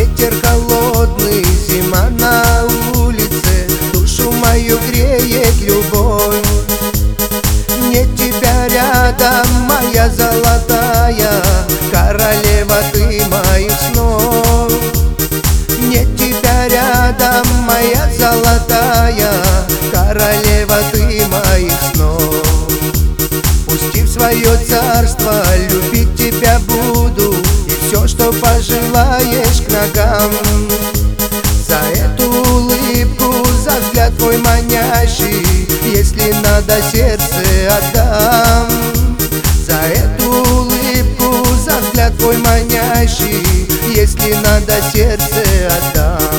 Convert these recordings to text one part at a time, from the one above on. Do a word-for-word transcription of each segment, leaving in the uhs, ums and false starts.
Ветер холодный, зима на улице, душу мою греет любовь. Нет тебя рядом, моя золотая, королева ты моих снов. Нет тебя рядом, моя золотая, королева ты моих снов. Пусти в свое царство, любить тебя буду, и все, что пожелаешь, к ногам. За эту улыбку, за взгляд твой манящий, если надо, сердце отдам. За эту улыбку, за взгляд твой манящий, если надо, сердце отдам.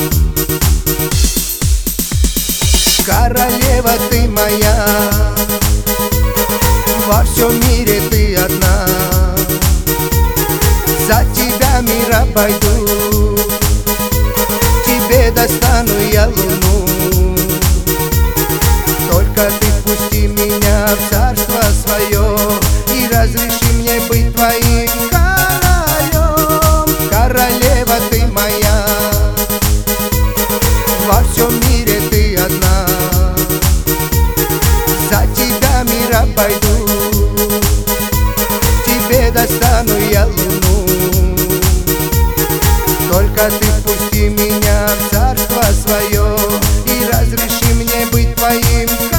Королева ты моя, во всем мире ты одна. За тебя мир обойду, тебе достану я луну. Только ты впусти меня в царство свое и разреши мне быть твоим королем. Королева ты моя, во всем мире ты одна. За тебя мир обойду, тебе достану я луну. Только ты впусти меня в царство свое и разреши мне быть твоим королем.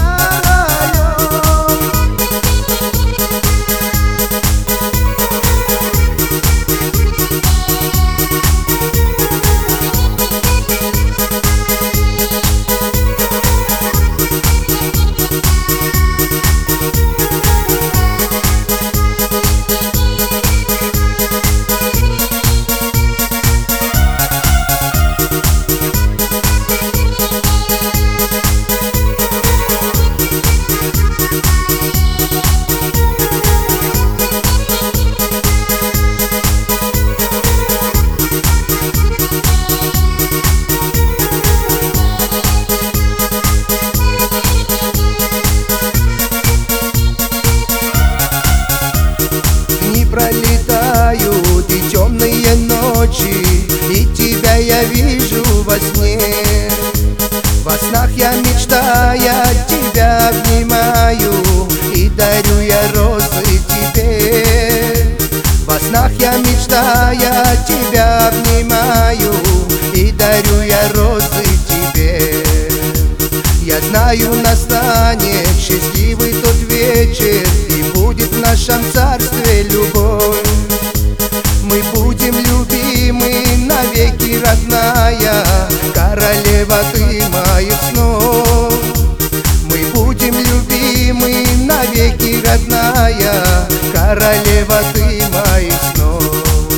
Пролетают и темные ночи, и тебя я вижу во сне. Во снах я, мечтая, тебя обнимаю и дарю я розы тебе. Во снах я, мечтая, тебя обнимаю и дарю я розы тебе. Я знаю, настанет счастливый тот вечер, и будет в нашем царстве любовь. Мы будем любимы навеки, родная, королева ты моих снов. Мы будем любимы навеки, родная, королева ты моих снов.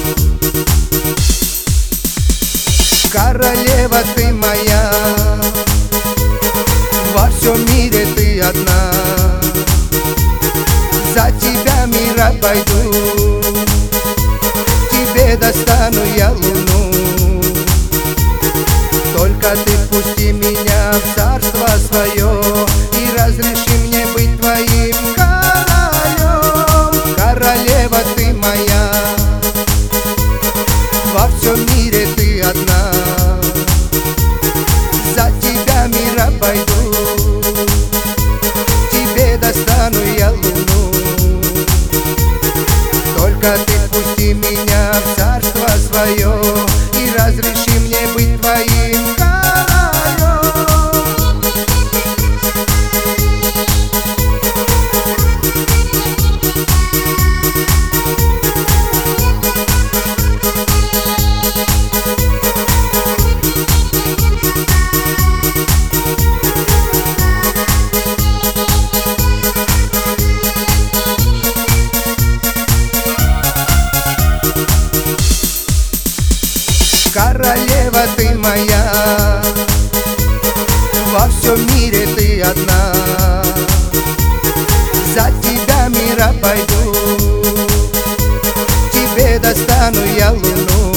Королева ты моя, во всем мире ты одна. За тебя мир обойду, тебе достану я луну. Только ты впусти меня в царство свое и разреши мне быть твоим королем. Королева ты моя, во всем мире ты одна. За тебя мир обойду, тебе достану я луну. Только ты впусти меня в царство свое и разреши мне быть твоим королем. Королева ты моя, во всем мире ты одна. За тебя мир обойду, тебе достану я луну.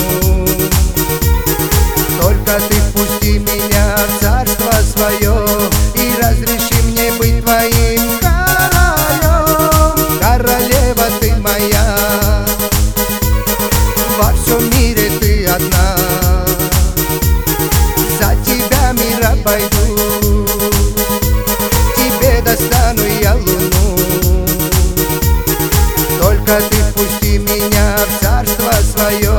Только ты впусти меня в царство свое и разреши мне быть твоим королем. Королева ты моя, во всем мире ты одна. Только ты впусти меня в царство свое.